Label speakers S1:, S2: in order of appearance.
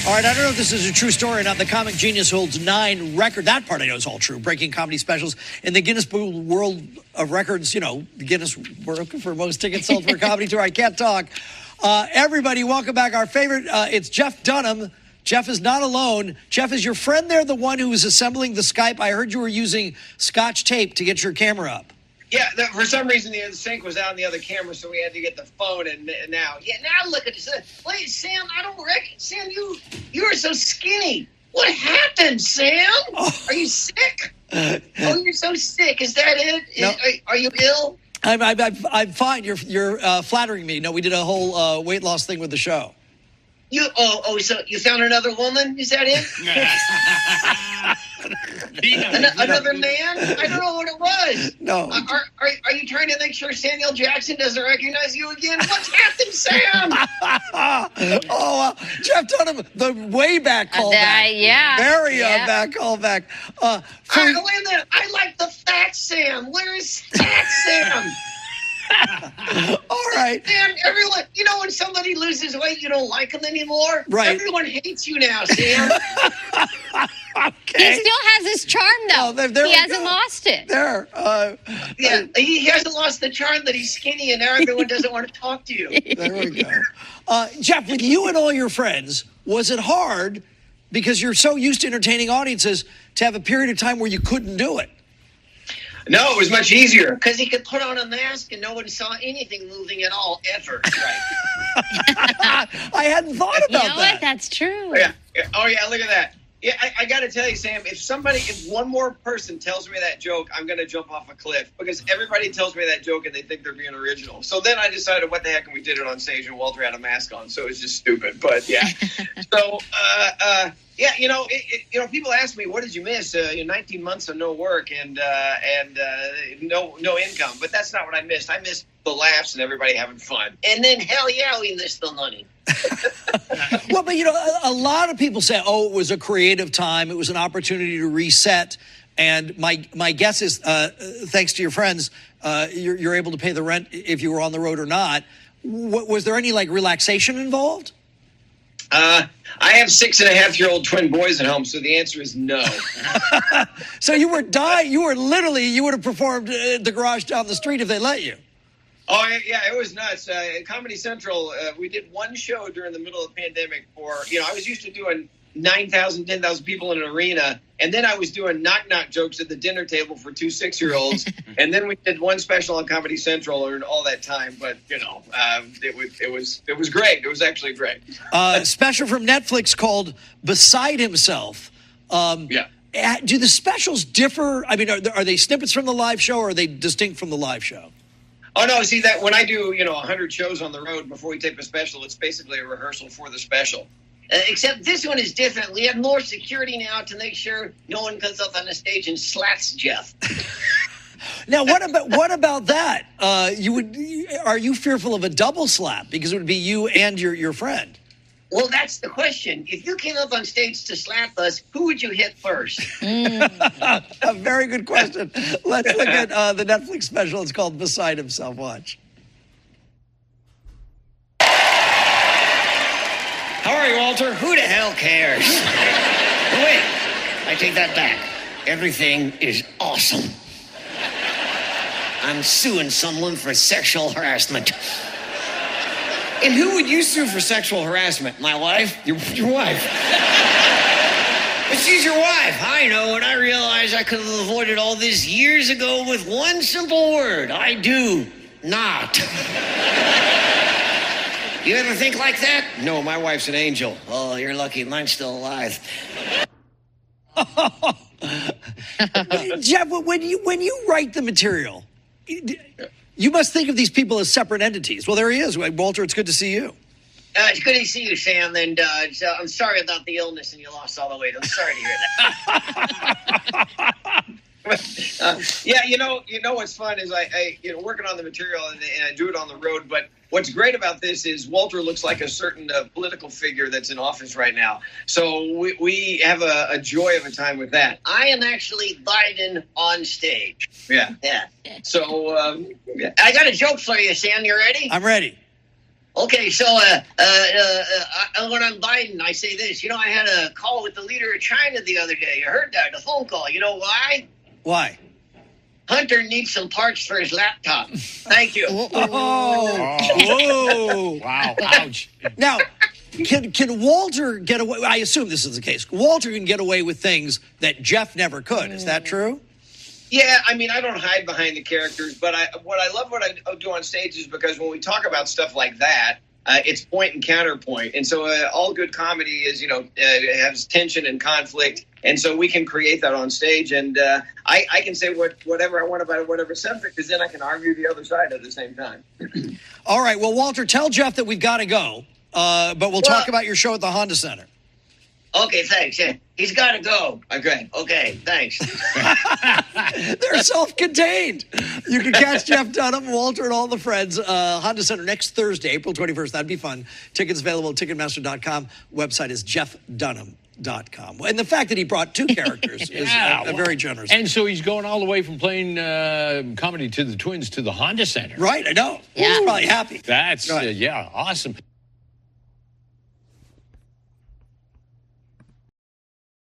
S1: All right, I don't know if this is a true story or not. The comic genius holds 9 records. That part I know is all true. Breaking comedy specials in the Guinness World of Records. You know, the Guinness World for most tickets sold for a comedy tour. I can't talk. Everybody, welcome back. Our favorite, it's Jeff Dunham. Jeff is not alone. Jeff, is your friend there the one who was assembling the Skype? I heard you were using Scotch tape to get your camera up.
S2: Yeah, for some reason the sync was out on the other camera, so we had to get the phone. And now look at this. Wait, Sam, I don't reckon. Sam, you are so skinny. What happened, Sam? Oh. Are you sick? Oh, you're so sick. Is that it?
S1: No.
S2: Are you ill?
S1: I'm fine. You're flattering me. No, we did a whole weight loss thing with the show.
S2: So you found another woman? Is that it? Another man? I don't know what it was.
S1: No.
S2: Are you trying to make sure Samuel Jackson doesn't recognize you again? What's happened, Sam?
S1: Jeff Dunham, the way back callback.
S3: Yeah.
S1: Very back callback.
S2: Wait a minute. I like the fat Sam. Where is fat Sam?
S1: All right.
S2: Sam, everyone, you know when somebody loses weight, you don't like them anymore?
S1: Right.
S2: Everyone hates you now, Sam.
S1: Okay.
S3: He still has his charm, though.
S1: There
S3: he hasn't lost it.
S2: He hasn't lost the charm that he's skinny, and now everyone doesn't want to talk to you.
S1: There we go. Jeff, with you and all your friends, was it hard, because you're so used to entertaining audiences, to have a period of time where you couldn't do it?
S2: No, it was much easier because he could put on a mask and no one saw anything moving at all, ever. Right.
S1: I hadn't thought about that.
S3: You know what? That's true.
S2: Oh, yeah, look at that. Yeah, I got to tell you, Sam, if one more person tells me that joke, I'm going to jump off a cliff because everybody tells me that joke and they think they're being original. So then I decided, what the heck, and we did it on stage and Walter had a mask on, so it was just stupid. But yeah, so people ask me, what did you miss? 19 months of no work and no income, but that's not what I missed. I missed the laughs and everybody having fun. And then hell yeah, we missed the money.
S1: Well, but a lot of people say, it was a creative time. It was an opportunity to reset. And my guess is, thanks to your friends, you're able to pay the rent if you were on the road or not. Was there any relaxation involved?
S2: I have 6.5-year-old twin boys at home, so the answer is no.
S1: So you were you would have performed at the garage down the street if they let you.
S2: Oh, yeah, it was nuts. At Comedy Central, we did one show during the middle of the pandemic I was used to doing 9,000, 10,000 people in an arena, and then I was doing knock-knock jokes at the dinner table for 2 6-year-olds, and then we did one special on Comedy Central and all that time, but, it was great. It was actually great.
S1: Special from Netflix called Beside Himself.
S2: Yeah.
S1: Do the specials differ? I mean, are they snippets from the live show, or are they distinct from the live show?
S2: Oh, no, see, that when I do, 100 shows on the road before we tape a special, it's basically a rehearsal for the special. Except this one is different. We have more security now to make sure no one comes up on the stage and slaps Jeff.
S1: Now, what about that? Are you fearful of a double slap? Because it would be you and your friend.
S2: Well, that's the question. If you came up on stage to slap us, who would you hit first?
S1: A very good question. Let's look at the Netflix special. It's called Beside Himself. Watch.
S4: How are you, Walter? Who the hell cares? Wait, I take that back. Everything is awesome. I'm suing someone for sexual harassment. And who would you sue for sexual harassment? My wife? Your wife. But she's your wife. I know, and I realize I could have avoided all this years ago with one simple word. I do not. You ever think like that? No, my wife's an angel. Oh, you're lucky. Mine's still alive.
S1: Jeff, when you write the material, you must think of these people as separate entities. Well, there he is. Walter, it's good to see you.
S2: It's good to see you, Sam. And I'm sorry about the illness and you lost all the weight. I'm sorry to hear that. What's fun is I working on the material and I do it on the road. But what's great about this is Walter looks like a certain political figure that's in office right now. So we have a joy of a time with that. I am actually Biden on stage. Yeah. So I got a joke for you, Sam. You ready?
S1: I'm ready.
S4: Okay, so when I'm Biden, I say this. I had a call with the leader of China the other day. You heard that, the phone call. You know why?
S1: Why?
S4: Hunter needs some parts for his laptop. Thank you.
S1: Whoa.
S5: Wow. Ouch.
S1: Now, can Walter get away? I assume this is the case. Walter can get away with things that Jeff never could. Is that true?
S2: Yeah, I mean, I don't hide behind the characters, but what I do on stage is because when we talk about stuff like that, it's point and counterpoint. And so all good comedy is, has tension and conflict. And so we can create that on stage. And I can say whatever I want about whatever subject, because then I can argue the other side at the same time.
S1: All right. Well, Walter, tell Jeff that we've got to go. But we'll talk about your show at the Honda Center.
S4: Okay, thanks. Yeah, he's got to go. Okay, thanks.
S1: They're self-contained. You can catch Jeff Dunham, Walter, and all the friends. Honda Center next Thursday, April 21st. That'd be fun. Tickets available at Ticketmaster.com. Website is jeffdunham.com. And the fact that he brought two characters is very generous.
S5: And so he's going all the way from playing comedy to the Twins to the Honda Center.
S1: Right, I know.
S3: Yeah.
S1: He's probably happy.
S5: That's,
S1: Right.
S5: awesome.